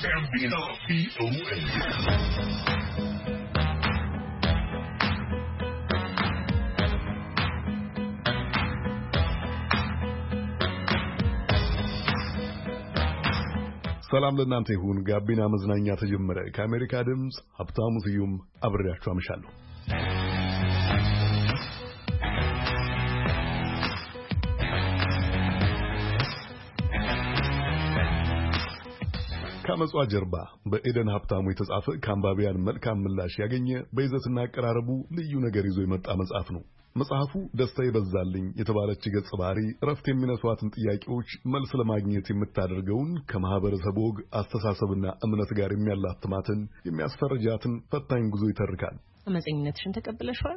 ጋቢና ቪኦኤ ሰላም ለእናንተ ይሁን። ጋቢና መዝናኛ ተጀመረ። ከአሜሪካ ድምጽ ሀብታሙ ስዩም አብሬያችሁ አመሻለሁ። ከመጽዋ ጀርባ በኤደን ሀብታሙ የተጻፈ ከአንባቢያን መልካም ምላሽ ያገኘ በይዘትና አቀራረቡ ልዩ ነገር ይዞ የመጣ መጽሐፍ ነው። መጽሐፉ ደስታ ይበዛልኝ የተባለች ገጸ ባህሪ እረፍት የሚነሷትን ጥያቄዎች መልስ ለማግኘት የምታደርገውን ከማህበረሰቡ ወግ አስተሳሰብና እምነት ጋር የሚያላትማትን የሚያስፈርጃትን ፈታኝ ጉዞ ይተርካል። አመፀኝነትሽን ተቀበለሽዋል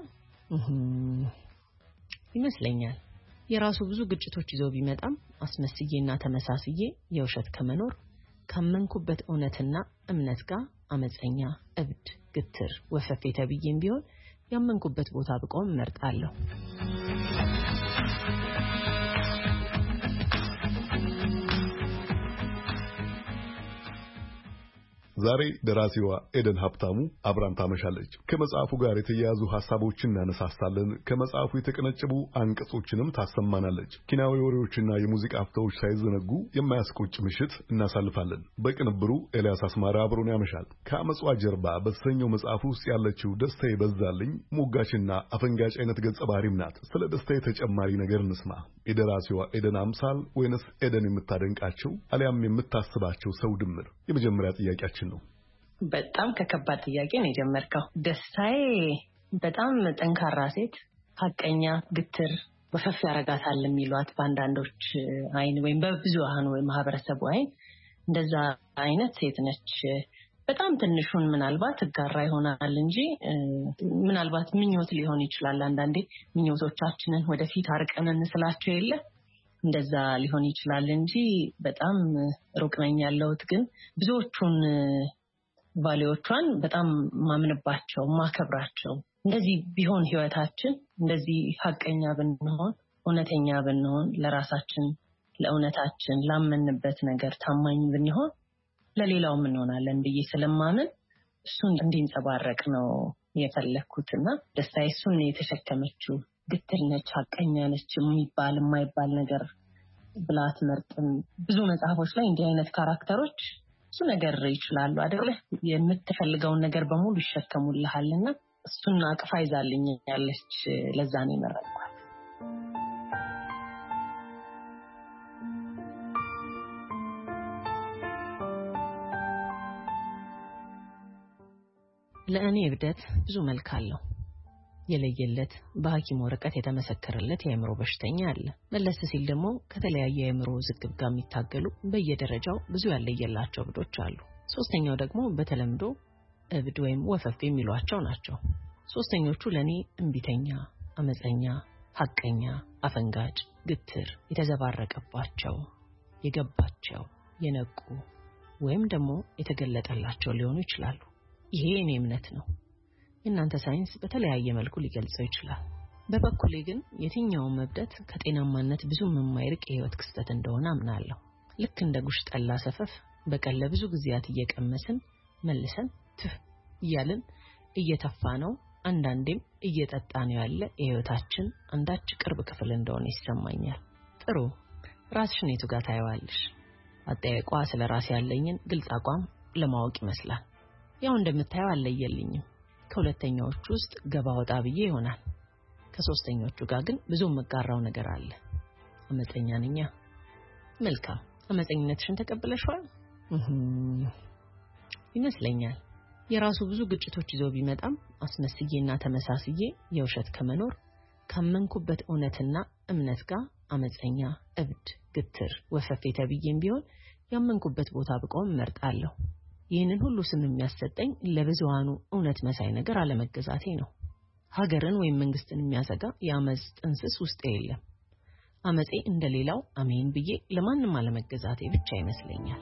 ይመስለኛል። የራሱ ብዙ ግጭቶች ይዞ ቢመጣም አስመስዬና ተመሳስዬ የውሸት ከመኖር ካመንኩበት እውነትና እምነት ጋር አመፀኛ፣ እብድ፣ ግትር፣ ወፈፌ ተብዬም ቢሆን ያመንኩበት ቦታ ብቆም እመርጣለሁ። ዛሬ ደራሲዋ ኤደን ሀብታሙ አብራን ታመሻለች። ከመጽሐፉ ጋር የተያያዙ ሐሳቦችን እናነሳሳለን። ከመጽሐፉ የተቀነጨቡ አንቀጾችንም ታሰማናለች። ኪናዊ ወሬዎችና የሙዚቃ አፍታዎች ሳይዘነጉ የማያስቆጭ ምሽት እናሳልፋለን። በቅንብሩ ኤልያስ አስማራ አብሮን ያመሻል። ከአመጽዋ ጀርባ በተሰኘው መጽሐፍ ውስጥ ያለችው ደስታ ይበዛልኝ ሞጋችና አፈንጋጭ አይነት ገጸ ባህሪም ናት። ስለ ደስታ ተጨማሪ ነገር እንስማ። የደራሲዋ ኤደን አምሳል ወይንስ ኤደን የምታደንቃቸው አሊያም የምታስባቸው ሰው ድምር? የመጀመሪያ ጥያቄያችን ነው። በጣም ከከባድ ጥያቄ ነው የጀመርከው። ደስታዬ በጣም ጠንካራ ሴት፣ ሐቀኛ፣ ግትር፣ ወፈፍ ያረጋታል የሚሏት በአንዳንዶች አይን ወይም በብዙሃኑ ማህበረሰቡ አይን እንደዛ አይነት ሴት ነች። በጣም ትንሹን ምናልባት ጋራ ይሆናል እንጂ ምናልባት ምኞት ሊሆን ይችላል። አንዳንዴ ምኞቶቻችንን ወደፊት አርቀን እንስላቸው የለ እንደዛ ሊሆን ይችላል እንጂ በጣም ሩቅ ነኝ ያለሁት። ግን ብዙዎቹን ቫልዩዎቿን በጣም ማምንባቸው ማከብራቸው፣ እንደዚህ ቢሆን ህይወታችን እንደዚህ ሐቀኛ ብንሆን፣ እውነተኛ ብንሆን፣ ለራሳችን ለእውነታችን ላመንበት ነገር ታማኝ ብንሆን ለሌላው ምን እንሆናለን ብዬ ስለማምን እሱን እንዲንጸባረቅ ነው የፈለኩትና ደስታዬ እሱን የተሸከመችው ግትር ነች፣ ሐቀኛ ነች የሚባል የማይባል ነገር ብላት መርጥም። ብዙ መጽሐፎች ላይ እንዲህ አይነት ካራክተሮች ብዙ ነገር ይችላሉ አይደለ? የምትፈልገውን ነገር በሙሉ ይሸከሙልሃልና እሱን አቅፋ ይዛልኝ ያለች ለዛ ነው የመረጥኳት። ለእኔ እብደት ብዙ መልክ አለው። የለየለት በሐኪም ወረቀት የተመሰከረለት የአእምሮ በሽተኛ አለ። መለስ ሲል ደግሞ ከተለያየ የአእምሮ ዝግብ ጋር የሚታገሉ በየደረጃው ብዙ ያለየላቸው እብዶች አሉ። ሶስተኛው ደግሞ በተለምዶ እብድ ወይም ወፈፍ የሚሏቸው ናቸው። ሶስተኞቹ ለኔ እንቢተኛ፣ አመፀኛ፣ ሐቀኛ፣ አፈንጋጭ፣ ግትር፣ የተዘባረቀባቸው፣ የገባቸው፣ የነቁ ወይም ደግሞ የተገለጠላቸው ሊሆኑ ይችላሉ። ይሄ የኔ እምነት ነው። እናንተ ሳይንስ በተለያየ መልኩ ሊገልጸው ይችላል። በበኩሌ ግን የትኛው መብደት ከጤናማነት ብዙም የማይርቅ የህይወት ክስተት እንደሆነ አምናለሁ። ልክ እንደ ጉሽ ጠላ ሰፈፍ በቀለ ብዙ ጊዜያት እየቀመስን መልሰን እያልን እየተፋ ነው፣ አንዳንዴም እየጠጣ ነው ያለ የህይወታችን አንዳች ቅርብ ክፍል እንደሆነ ይሰማኛል። ጥሩ ራስሽን የቱ ጋር ታይዋለሽ? አጠያይቋ ስለ ራስ ያለኝን ግልጽ አቋም ለማወቅ ይመስላል። ያው እንደምታየው አለየልኝም። ከሁለተኛዎቹ ውስጥ ገባ ወጣ ብዬ ይሆናል። ከሶስተኞቹ ጋር ግን ብዙ መጋራው ነገር አለ። አመፀኛ ነኝ። መልካም። አመፀኝነትሽን ተቀበለሽዋል ይመስለኛል። የራሱ ብዙ ግጭቶች ይዞ ቢመጣም አስመስዬና ተመሳስዬ የውሸት ከመኖር ካመንኩበት እውነትና እምነት ጋር አመፀኛ፣ እብድ፣ ግትር፣ ወፈፌ ተብዬም ቢሆን ያመንኩበት ቦታ ብቆም እመርጣለሁ። ይህንን ሁሉ ስም የሚያሰጠኝ ለብዙሃኑ እውነት መሳይ ነገር አለመገዛቴ ነው። ሀገርን ወይም መንግስትን የሚያሰጋ የአመፅ ጥንስስ ውስጥ የለም። አመፄ እንደሌላው አሜን ብዬ ለማንም አለመገዛቴ ብቻ ይመስለኛል።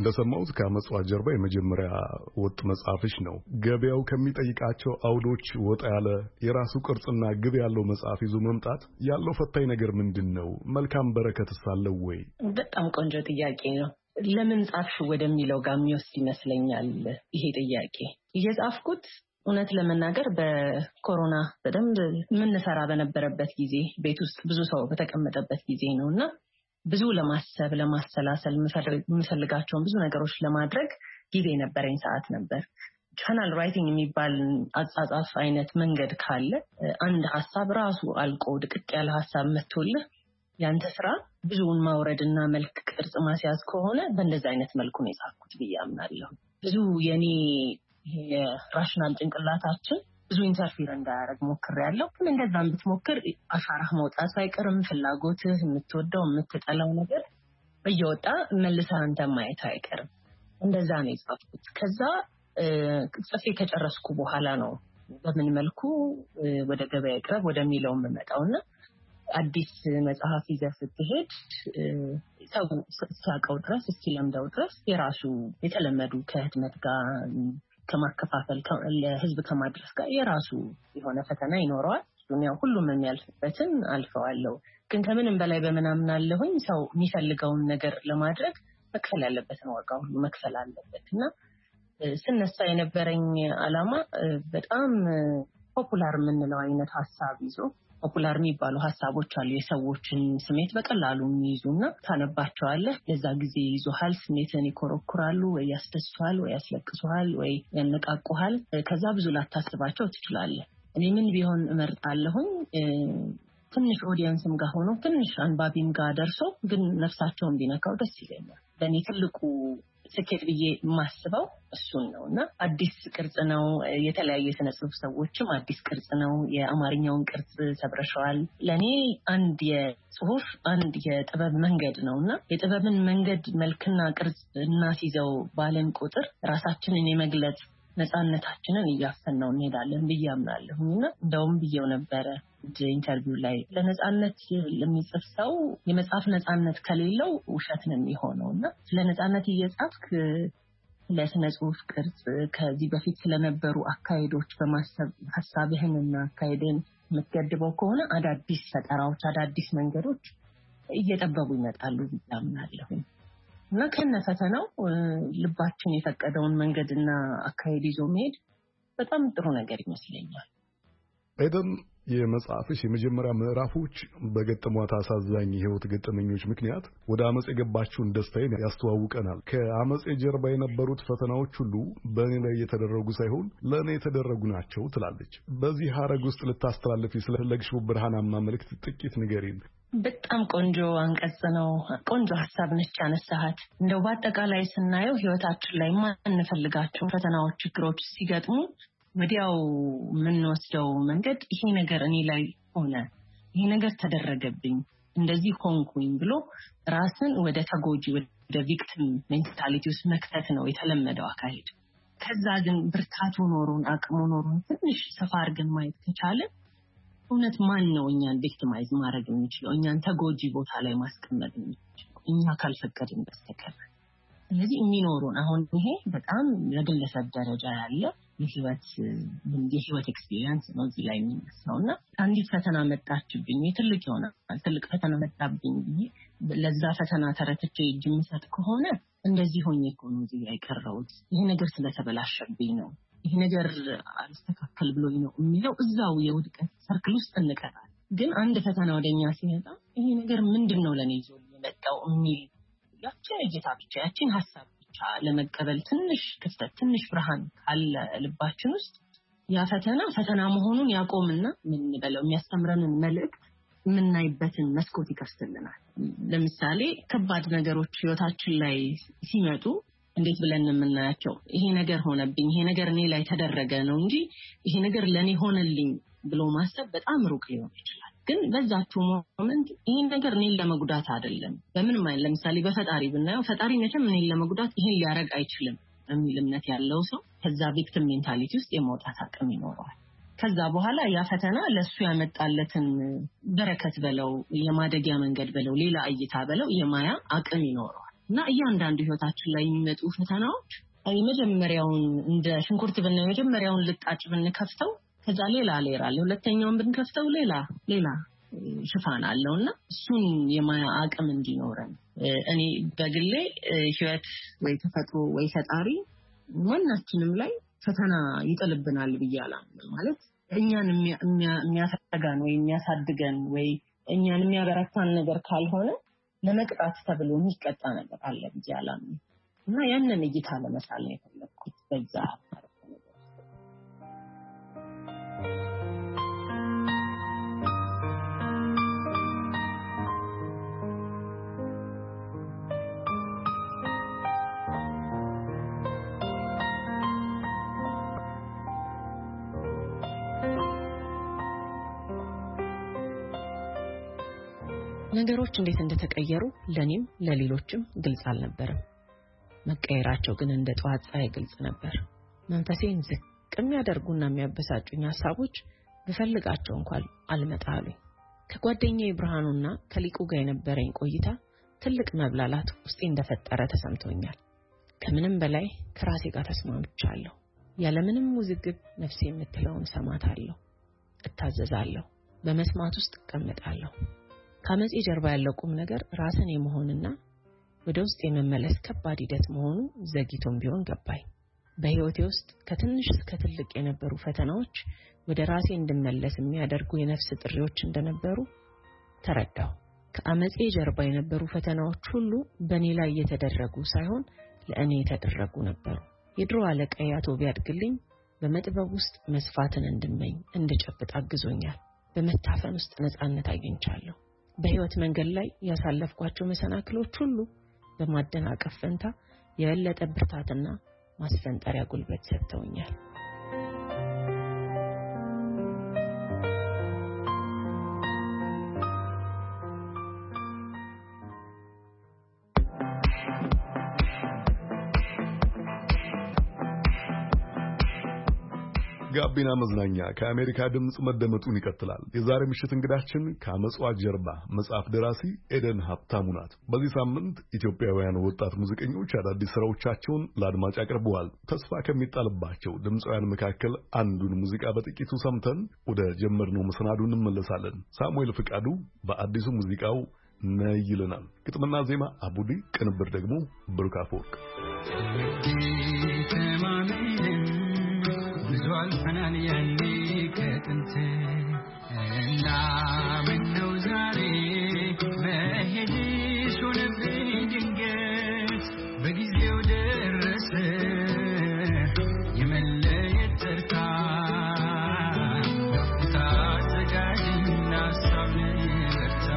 እንደሰማሁት ከአመጽዋ ጀርባ የመጀመሪያ ወጥ መጽሐፍሽ ነው። ገበያው ከሚጠይቃቸው አውዶች ወጣ ያለ የራሱ ቅርጽና ግብ ያለው መጽሐፍ ይዞ መምጣት ያለው ፈታኝ ነገር ምንድነው? መልካም በረከትስ አለው ወይ? በጣም ቆንጆ ጥያቄ ነው። ለምን ጻፍሽ ወደሚለው ጋር የሚወስድ ይመስለኛል ይሄ ጥያቄ። እየጻፍኩት እውነት ለመናገር በኮሮና በደንብ የምንሰራ በነበረበት ጊዜ ቤት ውስጥ ብዙ ሰው በተቀመጠበት ጊዜ ነውና ብዙ ለማሰብ ለማሰላሰል የምፈልጋቸውን ብዙ ነገሮች ለማድረግ ጊዜ ነበረኝ፣ ሰዓት ነበር። ቻናል ራይቲንግ የሚባል አጻጻፍ አይነት መንገድ ካለ አንድ ሐሳብ ራሱ አልቆ ድቅቅ ያለ ሐሳብ መጥቶልህ ያንተ ስራ ብዙውን ማውረድና መልክ ቅርጽ ማስያዝ ከሆነ በእንደዚህ አይነት መልኩ ነው የጻፍኩት ብዬ አምናለሁ። ብዙ የኔ የራሽናል ጭንቅላታችን ብዙ ኢንተርፊር እንዳያደርግ ሞክሬያለሁ። ግን እንደዛም ብትሞክር አሻራህ መውጣት አይቀርም። ፍላጎትህ፣ የምትወደው የምትጠላው ነገር እየወጣ መልሰህ አንተ ማየት አይቀርም። እንደዛ ነው የጻፍኩት። ከዛ ጽፌ ከጨረስኩ በኋላ ነው በምን መልኩ ወደ ገበያ ይቅረብ ወደሚለው የምመጣውና አዲስ መጽሐፍ ይዘህ ስትሄድ ሰው እስኪያውቀው ድረስ እስኪለምደው ድረስ የራሱ የተለመዱ ከህትመት ጋር ከማከፋፈል ለህዝብ ከማድረስ ጋር የራሱ የሆነ ፈተና ይኖረዋል። ያው ሁሉም የሚያልፍበትን አልፈዋለሁ። ግን ከምንም በላይ በመናምን አለሁኝ ሰው የሚፈልገውን ነገር ለማድረግ መክፈል ያለበትን ዋጋ ሁሉ መክፈል አለበት እና ስነሳ የነበረኝ ዓላማ በጣም ፖፑላር የምንለው አይነት ሐሳብ ይዞ ፖፑላር የሚባሉ ሐሳቦች አሉ የሰዎችን ስሜት በቀላሉ የሚይዙና ታነባቸዋለህ። ለዛ ጊዜ ይዞሃል፣ ስሜትን ይኮረኩራሉ፣ ወይ ያስደስቷል፣ ወይ ያስለቅሱሃል፣ ወይ ያነቃቁሃል። ከዛ ብዙ ላታስባቸው ትችላለህ። እኔ ምን ቢሆን እመርጣለሁኝ ትንሽ ኦዲየንስም ጋር ሆኖ ትንሽ አንባቢም ጋር ደርሶ ግን ነፍሳቸውን ቢነካው ደስ ይለኛል። ለኔ ትልቁ ስኬት ብዬ የማስበው እሱን ነውና አዲስ ቅርጽ ነው። የተለያየ ስነ ጽሁፍ ሰዎችም አዲስ ቅርጽ ነው፣ የአማርኛውን ቅርጽ ሰብረሻል። ለኔ አንድ የጽሁፍ አንድ የጥበብ መንገድ ነውና የጥበብን መንገድ መልክና ቅርጽ እናስይዘው ባለን ቁጥር ራሳችንን የመግለጽ ነፃነታችንን እያፈናው እንሄዳለን ብዬ አምናለሁና እንደውም ብዬው ነበረ ኢንተርቪው ላይ ለነፃነት ለሚጽፍ ሰው የመጽሐፍ ነፃነት ከሌለው ውሸት ነው የሚሆነውና ስለ ነፃነት እየጻፍክ ለስነ ጽሁፍ ቅርጽ ከዚህ በፊት ስለነበሩ አካሄዶች በማሰብ ሐሳብህንና አካሄድን የምትገድበው ከሆነ አዳዲስ ፈጠራዎች አዳዲስ መንገዶች እየጠበቡ ይመጣሉ ብዬ አምናለሁ። እና ከነፈተናው ልባችን የፈቀደውን መንገድና አካሄድ ይዞ መሄድ በጣም ጥሩ ነገር ይመስለኛል። ኤደን፣ የመጽሐፍሽ የመጀመሪያ ምዕራፎች በገጠሟት አሳዛኝ የህይወት ገጠመኞች ምክንያት ወደ አመጽ የገባችውን ደስታዬን ያስተዋውቀናል። ከአመጽ ጀርባ የነበሩት ፈተናዎች ሁሉ በእኔ ላይ የተደረጉ ሳይሆን ለእኔ የተደረጉ ናቸው ትላለች። በዚህ ሀረግ ውስጥ ልታስተላልፊ ስለፈለግሽው ብርሃናማ መልእክት ጥቂት ንገሪን። በጣም ቆንጆ አንቀጽ ነው። ቆንጆ ሐሳብ ነች ያነሳሃት። እንደው በአጠቃላይ ስናየው ህይወታችን ላይ ማንፈልጋቸው ፈተናዎች፣ ችግሮች ሲገጥሙ ወዲያው የምንወስደው መንገድ ይሄ ነገር እኔ ላይ ሆነ፣ ይሄ ነገር ተደረገብኝ፣ እንደዚህ ሆንኩኝ ብሎ ራስን ወደ ተጎጂ ወደ ቪክቲም ሜንታሊቲ ውስጥ መክተት ነው የተለመደው አካሄድ። ከዛ ግን ብርታቱ ኖሩን አቅሙ ኖሩን ትንሽ ሰፋ አድርገን ማየት ከቻለን እውነት ማን ነው እኛን ቪክቲማይዝ ማድረግ የሚችለው፣ እኛን ተጎጂ ቦታ ላይ ማስቀመጥ የሚችለው እኛ ካልፈቀድን በስተቀር። ስለዚህ የሚኖሩን አሁን ይሄ በጣም በግለሰብ ደረጃ ያለ የህይወት ኤክስፒሪየንስ ነው እዚህ ላይ የሚመስለውና አንዲት ፈተና መጣችብኝ፣ ትልቅ ይሆናል ትልቅ ፈተና መጣብኝ ብዬ ለዛ ፈተና ተረትቼ እጅ የምሰጥ ከሆነ እንደዚህ ሆኜ እኮ ነው እዚህ ያቀረሁት፣ ይሄ ነገር ስለተበላሸብኝ ነው፣ ይሄ ነገር አልስተካከል ብሎኝ ነው የሚለው እዛው የውድቀት ሰርክል ውስጥ እንቀራለን። ግን አንድ ፈተና ወደኛ ሲመጣ ይሄ ነገር ምንድነው ለኔ ይዞ የመጣው የሚል ያችን እይታ ብቻ ያችን ሐሳብ ብቻ ለመቀበል ትንሽ ክፍተት ትንሽ ብርሃን ካለ ልባችን ውስጥ ያ ፈተና መሆኑን ያቆምና ምን በለው የሚያስተምረንን መልእክት የምናይበትን መስኮት ይከፍትልናል። ለምሳሌ ከባድ ነገሮች ህይወታችን ላይ ሲመጡ እንዴት ብለን የምናያቸው ይሄ ነገር ሆነብኝ፣ ይሄ ነገር እኔ ላይ ተደረገ ነው እንጂ ይሄ ነገር ለኔ ሆነልኝ ብሎ ማሰብ በጣም ሩቅ ሊሆን ይችላል። ግን በዛችሁ ሞመንት ይሄ ነገር እኔን ለመጉዳት አይደለም በምንም አይነት ለምሳሌ በፈጣሪ ብናየው ፈጣሪ መቼም እኔን ለመጉዳት ይሄን ሊያረግ አይችልም የሚል እምነት ያለው ሰው ከዛ ቪክቲም ሜንታሊቲ ውስጥ የመውጣት አቅም ይኖረዋል። ከዛ በኋላ ያ ፈተና ለሱ ያመጣለትን በረከት በለው የማደጊያ መንገድ በለው ሌላ እይታ በለው የማያ አቅም ይኖረዋል። እና እያንዳንዱ ህይወታችን ላይ የሚመጡ ፈተናዎች የመጀመሪያውን እንደ ሽንኩርት የመጀመሪያውን ልጣጭ ብንከፍተው ከዛ ሌላ አለ ሁለተኛውን ብንከፍተው ሌላ ሽፋን አለውና እሱን የማያቀም እንዲኖረን እኔ በግሌ ህይወት ወይ ተፈጥሮ ወይ ፈጣሪ ማናችንም ላይ ፈተና ይጥልብናል ብያለሁ ማለት እኛን የሚያሰጋን ወይ የሚያሳድገን ወይ እኛን የሚያበረታን ነገር ካልሆነ ለመቅጣት ተብሎ የሚቀጣ ነገር አለ ብያለሁ እና ያንን እይታ ለመሳል ነው የፈለኩት በዛ ነገሮች እንዴት እንደተቀየሩ ለኔም ለሌሎችም ግልጽ አልነበረም መቀየራቸው ግን እንደ ጧት ፀሐይ ግልጽ ነበር መንፈሴን ዝቅም ያደርጉና የሚያበሳጩኝ ሐሳቦች በፈልጋቸው እንኳን አልመጣሉኝ ከጓደኛዬ ብርሃኑና ከሊቁ ጋር የነበረኝ ቆይታ ትልቅ መብላላት ውስጤ እንደፈጠረ ተሰምቶኛል ከምንም በላይ ከራሴ ጋር ተስማምቻለሁ ያለምንም ውዝግብ ነፍሴ የምትለውን ሰማታለሁ እታዘዛለሁ በመስማት ውስጥ እቀመጣለሁ ከመጽ ጀርባ ያለው ቁም ነገር ራስን የመሆንና ወደ ውስጥ የመመለስ ከባድ ሂደት መሆኑ ዘግይቶም ቢሆን ገባኝ በህይወቴ ውስጥ ከትንሽ እስከ ትልቅ የነበሩ ፈተናዎች ወደ ራሴ እንድመለስ የሚያደርጉ የነፍስ ጥሪዎች እንደነበሩ ተረዳሁ ከአመጽ ጀርባ የነበሩ ፈተናዎች ሁሉ በእኔ ላይ የተደረጉ ሳይሆን ለእኔ የተደረጉ ነበሩ የድሮ አለቃዬ አቶ ቢያድግልኝ በመጥበብ ውስጥ መስፋትን እንድጨብጥ አግዞኛል በመታፈን ውስጥ ነፃነት አግኝቻለሁ በህይወት መንገድ ላይ ያሳለፍኳቸው መሰናክሎች ሁሉ በማደናቀፍ ፈንታ የበለጠ ብርታትና ማስፈንጠሪያ ጉልበት ሰጥተውኛል ጋቢና መዝናኛ ከአሜሪካ ድምጽ መደመጡን ይቀጥላል። የዛሬ ምሽት እንግዳችን ከአመጽዋ ጀርባ መጽሐፍ ደራሲ ኤደን ሀብታሙ ናት። በዚህ ሳምንት ኢትዮጵያውያን ወጣት ሙዚቀኞች አዳዲስ ስራዎቻቸውን ለአድማጭ አቅርበዋል። ተስፋ ከሚጣልባቸው ድምፃውያን መካከል አንዱን ሙዚቃ በጥቂቱ ሰምተን ወደ ጀመርነው መሰናዱ እንመለሳለን። ሳሙኤል ፍቃዱ በአዲሱ ሙዚቃው ነይ ይለናል። ግጥምና ዜማ አቡዲ፣ ቅንብር ደግሞ ብሩክ አፈወርቅ። ዙልፈናል ያኔ ከጥንት እና ምነው ዛሬ መሄድሽ ሆነብኝ ድንገት በጊዜው ደረሰ የመለየት ተርታ ታዘጋጅና ሳብን በርታ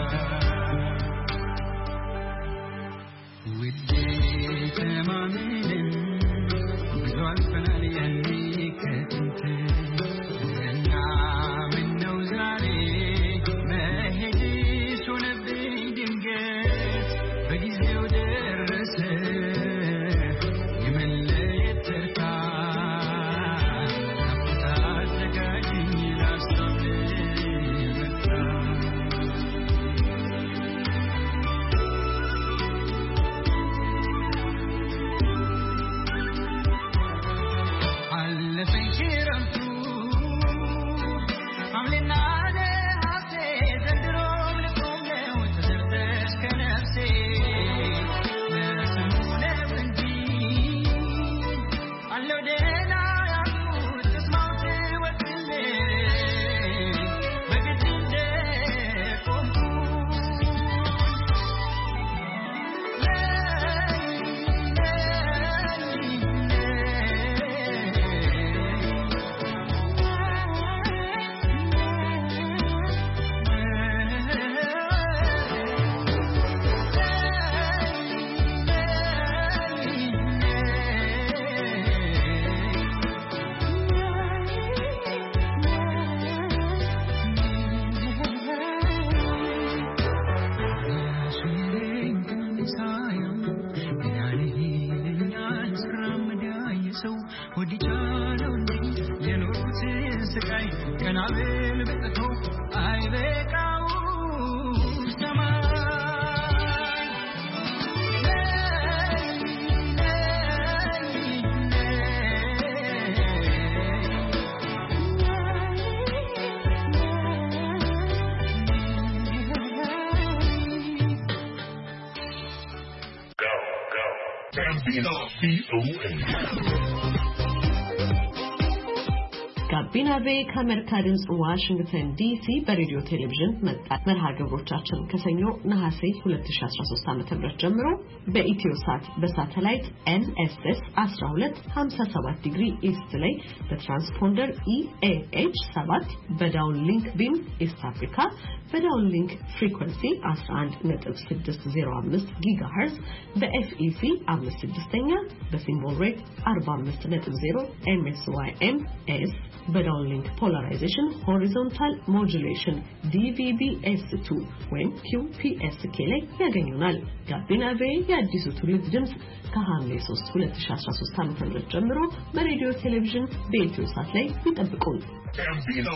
ውዴ ተማምነን ዙልፈናል ያኔ ጋቢና ቤ ከአሜሪካ ድምጽ ዋሽንግተን ዲሲ በሬዲዮ ቴሌቪዥን መጣ መርሃ ግብሮቻችን ከሰኞ ነሐሴ 2013 ዓ.ም ጀምሮ በኢትዮሳት በሳተላይት NSS 1257 ዲግሪ ኢስት ላይ በትራንስፖንደር EAH 7 በዳውንሊንክ ቢም ኢስት አፍሪካ በዳውንሊንክ ፍሪኩዌንሲ 11.605 ጊጋሄርዝ በFEC 56ኛ በሲምቦል ሬት 45.0 MSYMS በዳውንሊንክ ፖላራይዜሽን ሆሪዞንታል ሞጁሌሽን DVB-S2 ወይም QPSK ላይ ያገኙናል። ጋቢና ቤ የአዲሱ ትውልድ ድምጽ ከሐምሌ 3 2013 ዓ.ም ጀምሮ በሬዲዮ ቴሌቪዥን በኢትዮሳት ላይ ይጠብቁን። ጋቢና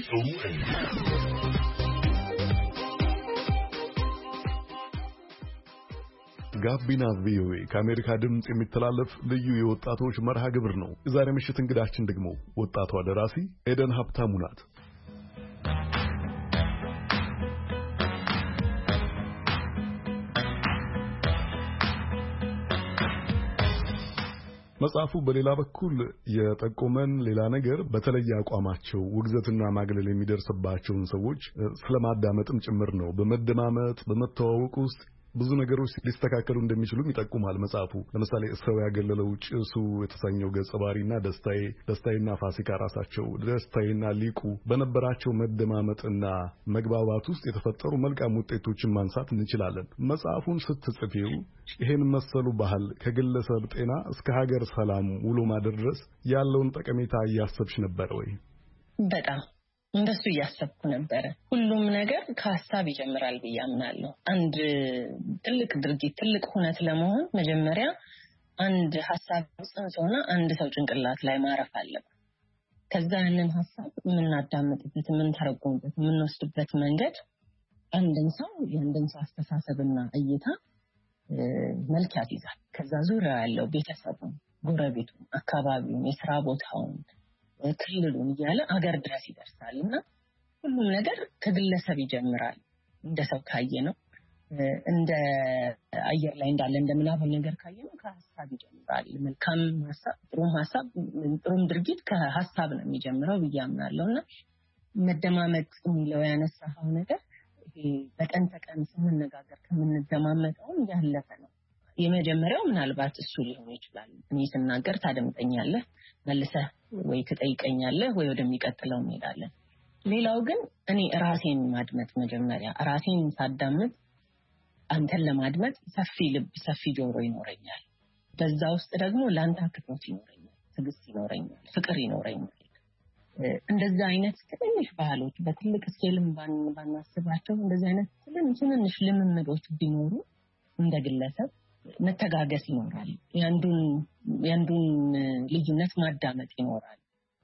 ጋቢና ቪኦኤ ከአሜሪካ ድምጽ የሚተላለፍ ልዩ የወጣቶች መርሃ ግብር ነው። ዛሬ ምሽት እንግዳችን ደግሞ ወጣቷ ደራሲ ኤደን ሀብታሙ ናት። መጽሐፉ በሌላ በኩል የጠቆመን ሌላ ነገር በተለየ አቋማቸው ውግዘትና ማግለል የሚደርስባቸውን ሰዎች ስለማዳመጥም ጭምር ነው። በመደማመጥ በመተዋወቅ ውስጥ ብዙ ነገሮች ሊስተካከሉ እንደሚችሉም ይጠቁማል መጽሐፉ። ለምሳሌ ሰው ያገለለው ጭሱ የተሰኘው ገጸ ባህሪና ደስታዬና ፋሲካ ራሳቸው ደስታዬና ሊቁ በነበራቸው መደማመጥና መግባባት ውስጥ የተፈጠሩ መልካም ውጤቶችን ማንሳት እንችላለን። መጽሐፉን ስትጽፊው ይሄን መሰሉ ባህል ከግለሰብ ጤና እስከ ሀገር ሰላም ውሎ ማደር ድረስ ያለውን ጠቀሜታ እያሰብሽ ነበር ወይ? በጣም እንደሱ እያሰብኩ ነበር። ሁሉም ነገር ከሐሳብ ይጀምራል ብዬ አምናለሁ። አንድ ትልቅ ድርጊት ትልቅ ሁነት ለመሆን መጀመሪያ አንድ ሐሳብ ጽንሶና አንድ ሰው ጭንቅላት ላይ ማረፍ አለበት። ከዛ ያንን ሐሳብ የምናዳምጥበት የምንተረጉምበት የምንወስድበት መንገድ አንድን ሰው አስተሳሰብና እይታ መልክ ያስይዛል። ከዛ ዙሪያ ያለው ቤተሰቡን፣ ጎረቤቱን፣ አካባቢውን፣ የሥራ ቦታውን፣ ክልሉን እያለ አገር ድረስ ይደርሳልና ሁሉም ነገር ከግለሰብ ይጀምራል። እንደ ሰው ካየነው እንደ አየር ላይ እንዳለ እንደምናበል ነገር ካየነው ከሐሳብ ይጀምራል። መልካም ሐሳብ፣ ጥሩም ድርጊት ከሐሳብ ነው የሚጀምረው ብዬ አምናለሁና መደማመጥ የሚለው ያነሳው ነገር ይሄ በቀን ተቀን ስንነጋገር ከምንደማመጠው ያለፈ ነው። የመጀመሪያው ምናልባት እሱ ሊሆን ይችላል። እኔ ስናገር ታደምጠኛለህ፣ መልሰህ ወይ ትጠይቀኛለህ ወይ ወደሚቀጥለው እንሄዳለን። ሌላው ግን እኔ ራሴን ማድመጥ መጀመሪያ ራሴን ሳዳምጥ አንተን ለማድመጥ ሰፊ ልብ ሰፊ ጆሮ ይኖረኛል። በዛ ውስጥ ደግሞ ላንተ አክብሮት ይኖረኛል፣ ትዕግስት ይኖረኛል፣ ፍቅር ይኖረኛል። እንደዛ አይነት ትንሽ ባህሎች በትልቅ ስኬልም ባናስባቸው እንደዚህ አይነት ትንሽ ልምምዶች ቢኖሩ እንደ ግለሰብ መተጋገስ ይኖራል። ያንዱን ልዩነት ማዳመጥ ይኖራል።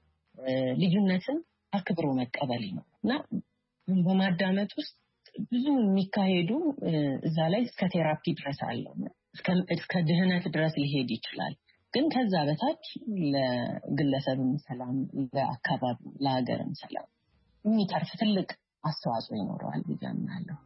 ልዩነትን አክብሮ መቀበል ይኖራል እና በማዳመጥ ውስጥ ብዙ የሚካሄዱ እዛ ላይ እስከ ቴራፒ ድረስ አለው እስከ ድህነት ድረስ ሊሄድ ይችላል። ግን ከዛ በታች ለግለሰብም ሰላም፣ ለአካባቢ፣ ለሀገርም ሰላም የሚተርፍ ትልቅ አስተዋጽኦ ይኖረዋል ብዬ አምናለሁ።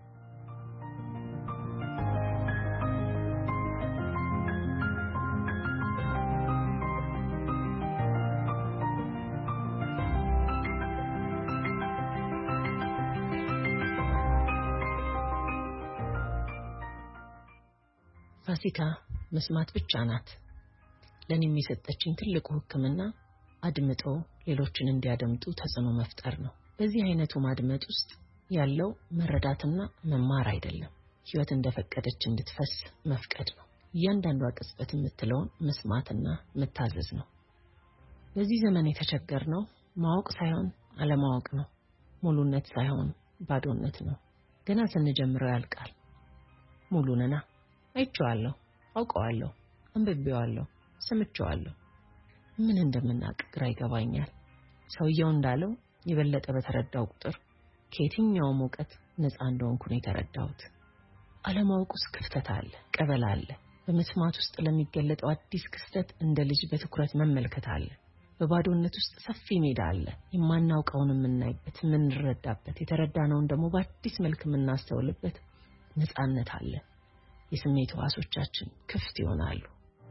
ፋሲካ መስማት ብቻ ናት። ለኔ የሚሰጠችኝ ትልቁ ሕክምና አድምጦ ሌሎችን እንዲያደምጡ ተጽዕኖ መፍጠር ነው። በዚህ አይነቱ ማድመጥ ውስጥ ያለው መረዳትና መማር አይደለም፣ ህይወት እንደፈቀደች እንድትፈስ መፍቀድ ነው። እያንዳንዷ ቅጽበት የምትለውን መስማትና መታዘዝ ነው። በዚህ ዘመን የተቸገርነው ማወቅ ሳይሆን አለማወቅ ነው። ሙሉነት ሳይሆን ባዶነት ነው። ገና ስንጀምረው ያልቃል። ሙሉ ነና አይቼዋለሁ፣ አውቀዋለሁ፣ አንብቤዋለሁ፣ ሰምቼዋለሁ። ምን እንደምናውቅ ግራ ይገባኛል። ሰውየው እንዳለው የበለጠ በተረዳው ቁጥር ከየትኛውም እውቀት ነፃ እንደሆንኩ ነው የተረዳሁት። አለማወቅ ውስጥ ክፍተት አለ፣ ቀበል አለ። በመስማት ውስጥ ለሚገለጠው አዲስ ክስተት እንደ ልጅ በትኩረት መመልከት አለ። በባዶነት ውስጥ ሰፊ ሜዳ አለ፣ የማናውቀውን የምናይበት፣ የምንረዳበት፣ የተረዳነውን ደግሞ በአዲስ መልክ የምናስተውልበት ነፃነት አለ። የስሜት ዋሶቻችን ክፍት ይሆናሉ።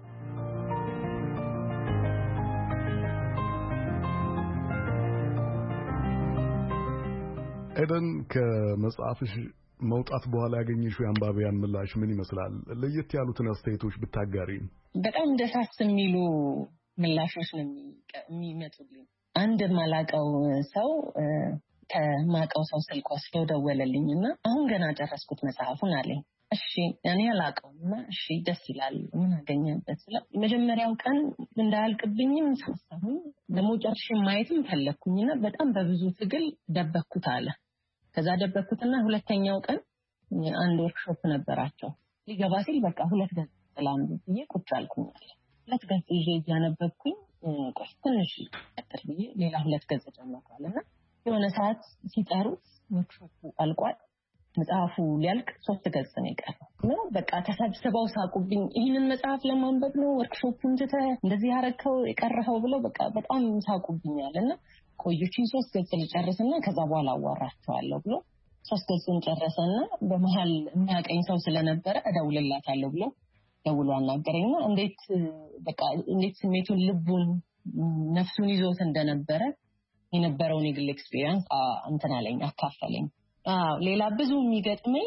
ኤደን ከመጽሐፍሽ መውጣት በኋላ ያገኘሽው የአንባቢያን ምላሽ ምን ይመስላል? ለየት ያሉትን አስተያየቶች ብታጋሪ። በጣም ደሳስ የሚሉ ምላሾች ነው የሚመጡልኝ። አንድ ማላቀው ሰው ከማቀው ሰው ስልክ ወስዶ ደወለልኝና አሁን ገና ጨረስኩት መጽሐፉን አለኝ። እሺ እኔ አላቀውና እሺ ደስ ይላል ምን አገኘበት ስለ መጀመሪያው ቀን እንዳልቅብኝም ሳሳሁኝ ለሞጨርሽ ማየትም ፈለኩኝና በጣም በብዙ ትግል ደበኩት አለ። ከዛ ደበኩትና ሁለተኛው ቀን አንድ ወርክሾፕ ነበራቸው። ሊገባ ሲል በቃ ሁለት ገጽ ሰላም ብዬ ቁጭ አልኩኝ አለ። ሁለት ገጽ ይዤ ያነበብኩኝ ቆይ ትንሽ አጥር ብዬ ሌላ ሁለት ገጽ ጨመርኩና የሆነ ሰዓት ሲጠሩት ወርክሾፑ አልቋል። መጽሐፉ ሊያልቅ 3 ገጽ ነው የቀረው። በቃ ተሰብስበው ሳቁብኝ። ይሄንን መጽሐፍ ለማንበብ ነው ወርክሾፑን እንደዚህ ያረከው የቀረኸው ብለው በቃ በጣም ሳቁብኛልና ቆይቼ 3 ገጽ ልጨርስና ከዛ በኋላ አዋራቸዋለሁ ብሎ 3 ገጽን ጨረሰና በመሃል የሚያቀኝ ሰው ስለነበረ እደውልላታለሁ ብሎ ደውሎ አናገረኝና እንዴት ስሜቱን ልቡን ነፍሱን ይዞት እንደነበረ የነበረውን የግል ኤክስፒሪየንስ እንትን አለኝ አካፈለኝ። ሌላ ብዙ የሚገጥመኝ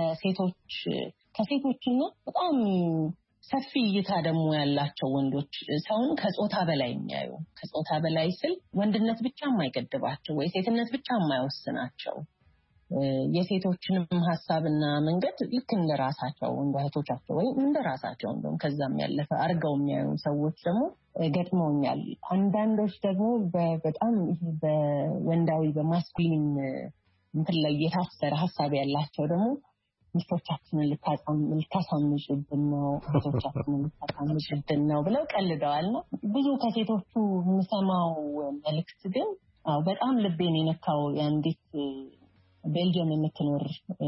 ከሴቶችና በጣም ሰፊ እይታ ደግሞ ያላቸው ወንዶች ሰውን ከጾታ በላይ የሚያዩ ከጾታ በላይ ስል ወንድነት ብቻ የማይገድባቸው ወይ ሴትነት ብቻ የማይወስናቸው የሴቶችንም ሐሳብና መንገድ ልክ እንደራሳቸው እንደህቶቻቸው ወይ እንደራሳቸው እንደውም ከዛም ያለፈ አርገው የሚያዩ ሰዎች ደግሞ ገጥመውኛል። አንዳንዶች ደግሞ በጣም በወንዳዊ በማስኩሊን እንትን ላይ የታሰረ ሐሳብ ያላቸው ደግሞ ሚስቶቻችንን ልታሳምሽብን ነው እህቶቻችንን ልታሳምሽብን ነው ብለው ቀልደዋልና ብዙ ከሴቶቹ የምሰማው መልእክት ግን በጣም ልቤን የነካው የአንዲት ቤልጅየም የምትኖር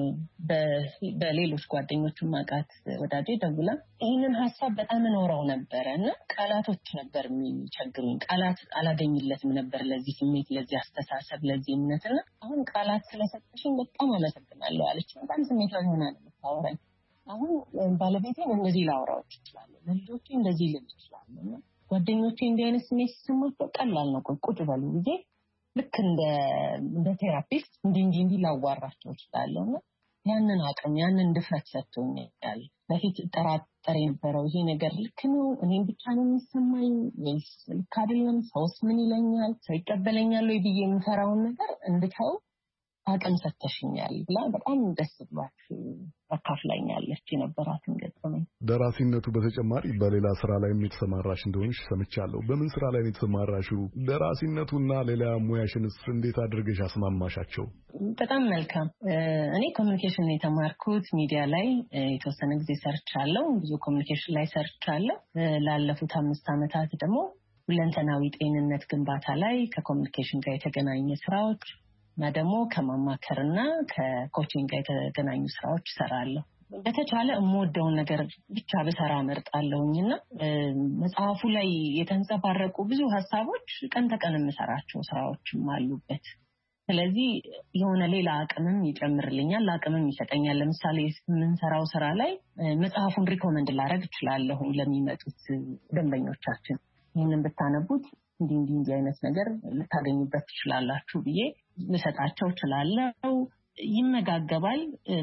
በሌሎች ጓደኞቹ ማቃት ወዳጄ ደውላ ይህንን ሐሳብ በጣም እኖረው ነበርና ቃላቶች ነበር የሚቸግሩኝ። ቃላት አላገኝለትም ነበር ለዚህ ስሜት፣ ለዚህ አስተሳሰብ፣ ለዚህ እምነትና አሁን ቃላት ስለሰጠሽኝ በጣም አመሰግናለሁ አለች። በጣም ስሜታዊ ሆና ነው የምታወራኝ። አሁን ባለቤቴን እንደዚህ ላወራዎች ይችላል፣ ለልጆቼ እንደዚህ ልል ይችላልና ጓደኞቼ እንዲህ አይነት ስሜት ሲሰማቸው ቀላል ነው ቁጭ በሉ ጊዜ ልክ እንደ ቴራፒስት እንዲህ ላዋራቸው ይችላልና ያንን አቅም ያንን ድፍረት ሰጥቶኛል። በፊት ጠራጠር የነበረው ይሄ ነገር ልክ ነው እኔም ብቻ ነው የሚሰማኝ ወይስ ልክ አይደለም፣ ሰውስ ምን ይለኛል፣ ሰው ይቀበለኛል ወይ ብዬ የምፈራውን ነገር እንድተው አቅም ሰጥተሽኛል ብላ በጣም ደስ ብሏት አካፍላኛለች የነበራትን ገጠመኝ። ደራሲነቱ በተጨማሪ በሌላ ስራ ላይ የተሰማራሽ እንደሆንሽ ሰምቻለሁ። በምን ስራ ላይ የተሰማራሽው? ደራሲነቱና ሌላ ሙያሽንስ እንዴት አድርገሽ አስማማሻቸው? በጣም መልካም። እኔ ኮሚኒኬሽን የተማርኩት ሚዲያ ላይ የተወሰነ ጊዜ ሰርቻለሁ። ብዙ ኮሚኒኬሽን ላይ ሰርቻለሁ። ላለፉት 5 ዓመታት ደግሞ ሁለንተናዊ ጤንነት ግንባታ ላይ ከኮሚኒኬሽን ጋር የተገናኘ ስራዎች እና ደግሞ ከማማከርና ከኮቺንግ ጋር የተገናኙ ስራዎች እሰራለሁ። በተቻለ የምወደውን ነገር ብቻ ብሰራ እመርጣለሁኝና መጽሐፉ ላይ የተንጸባረቁ ብዙ ሀሳቦች ቀን ተቀን የምሰራቸው ስራዎችም አሉበት። ስለዚህ የሆነ ሌላ አቅምም ይጨምርልኛል፣ አቅምም ይሰጠኛል። ለምሳሌ የምንሰራው ስራ ላይ መጽሐፉን ሪኮመንድ ላደርግ እችላለሁ ለሚመጡት ደንበኞቻችን። ይህንን ብታነቡት እንዲህ አይነት ነገር ልታገኙበት ትችላላችሁ ብዬ ልሰጣቸው እችላለሁ። ይመጋገባል።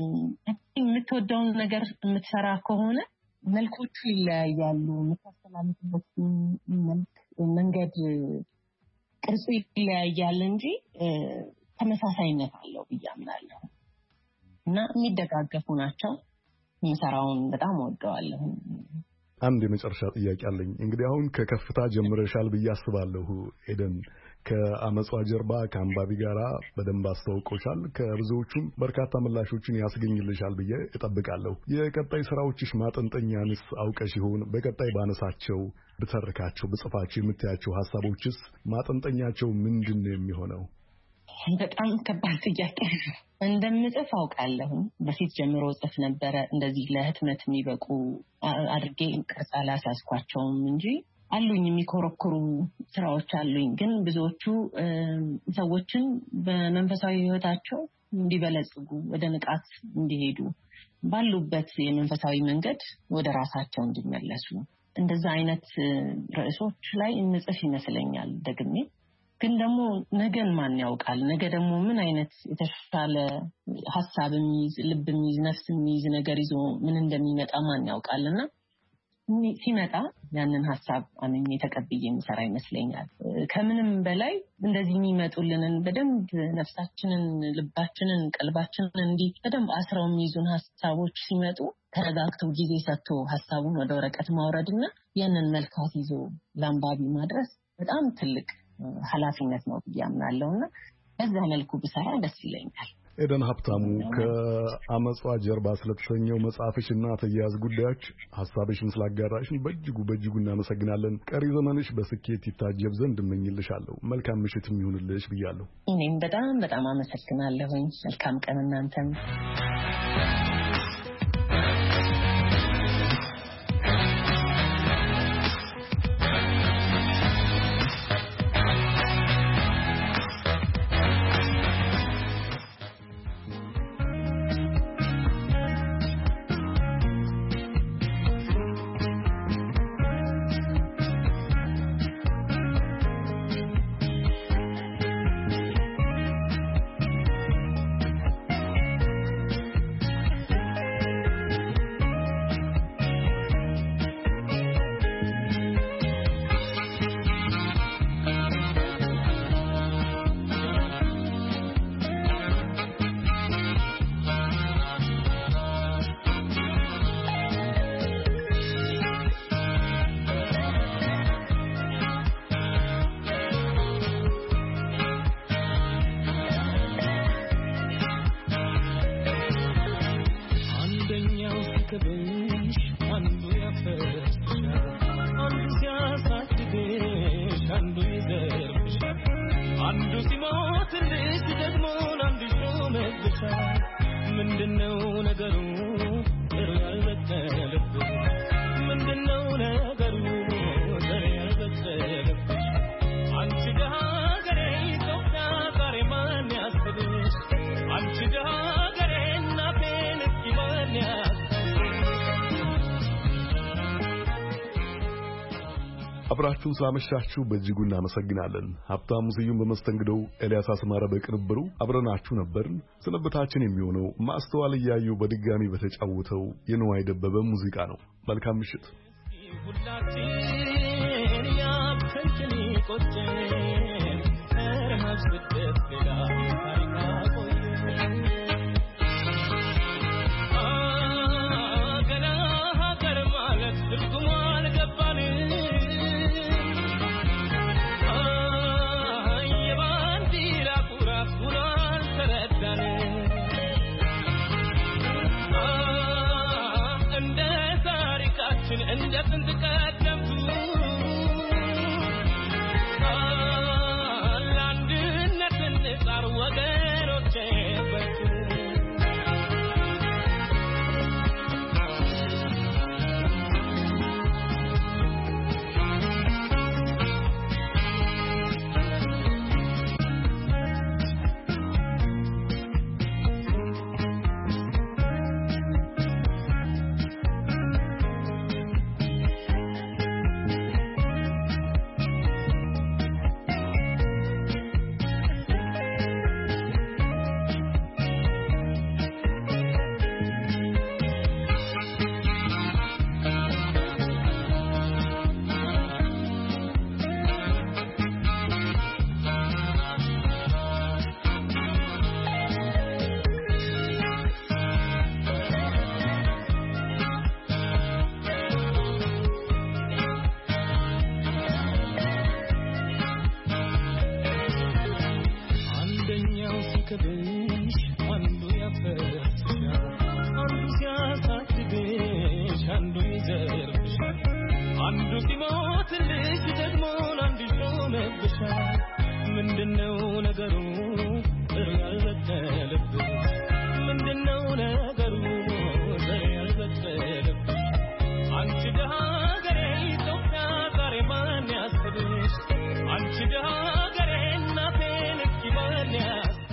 የምትወደውን ነገር የምትሰራ ከሆነ መልኮቹ ይለያያሉ። የምታስተላልፍበት መንገድ ቅርጹ ይለያያል እንጂ ተመሳሳይነት አለው ብዬ አምናለሁ እና የሚደጋገፉ ናቸው። የምሰራውን በጣም ወደዋለሁ። አንድ የመጨረሻ ጥያቄ አለኝ። እንግዲህ አሁን ከከፍታ ጀምረሻል ብዬ አስባለሁ ኤደን። ከአመጿ ጀርባ ከአንባቢ ጋራ በደንብ አስተዋውቆሻል። ከብዙዎቹም በርካታ ምላሾችን ያስገኝልሻል ብዬ እጠብቃለሁ። የቀጣይ ስራዎችሽ ማጠንጠኛንስ አውቀሽ ይሆን? በቀጣይ ባነሳቸው፣ ብተርካቸው፣ ብጽፋቸው የምታያቸው ሐሳቦችስ ማጠንጠኛቸው ምንድን ነው የሚሆነው? በጣም ከባድ ጥያቄ ነው። እንደምጽፍ አውቃለሁ። በፊት ጀምሮ ጽፍ ነበረ። እንደዚህ ለህትመት የሚበቁ አድርጌ ቅርጽ አላስያዝኳቸውም እንጂ አሉኝ የሚኮረኩሩ ስራዎች አሉኝ። ግን ብዙዎቹ ሰዎችን በመንፈሳዊ ህይወታቸው እንዲበለጽጉ ወደ ንቃት እንዲሄዱ ባሉበት የመንፈሳዊ መንገድ ወደ ራሳቸው እንዲመለሱ እንደዛ አይነት ርዕሶች ላይ እንጽፍ ይመስለኛል ደግሜ ግን ደግሞ ነገን ማን ያውቃል ነገ ደግሞ ምን አይነት የተሻለ ሐሳብ የሚይዝ ልብ የሚይዝ ነፍስ የሚይዝ ነገር ይዞ ምን እንደሚመጣ ማን ያውቃልና ሲመጣ ያንን ሐሳብ አመኝ ተቀብዬ የምሰራ ይመስለኛል ከምንም በላይ እንደዚህ የሚመጡልንን በደንብ ነፍሳችንን ልባችንን ቀልባችንን እንዲህ በደንብ አስረው የሚይዙን ሐሳቦች ሲመጡ ተረጋግተው ጊዜ ሰጥቶ ሐሳቡን ወደ ወረቀት ማውረድና ያንን መልካት ይዞ ለአንባቢ ማድረስ በጣም ትልቅ ኃላፊነት ነው ብያምናለሁና በዛ መልኩ ብሰራ ደስ ይለኛል ኤደን ሀብታሙ ከአመጽዋ ጀርባ ስለተሰኘው መጽሐፍሽና ተያያዥ ጉዳዮች ሐሳብሽን ስላጋራሽን በእጅጉ እናመሰግናለን። ቀሪ ዘመንሽ በስኬት ይታጀብ ዘንድ እመኝልሻለሁ። መልካም ምሽትም ይሁንልሽ ብያለሁ። እኔም በጣም አመሰግናለሁኝ። መልካም ቀን እናንተም። አብራችሁን ስላመሻችሁ በእጅጉ እናመሰግናለን። ሀብታሙ ስዩም በመስተንግዶው፣ ኤልያስ አስማረ በቅንብሩ አብረናችሁ ነበርን። ስንብታችን የሚሆነው ማስተዋል እያዩ በድጋሚ በተጫወተው የነዋይ ደበበ ሙዚቃ ነው። መልካም ምሽት። አንደኛው ሲከብሽ አንዱ ያፈር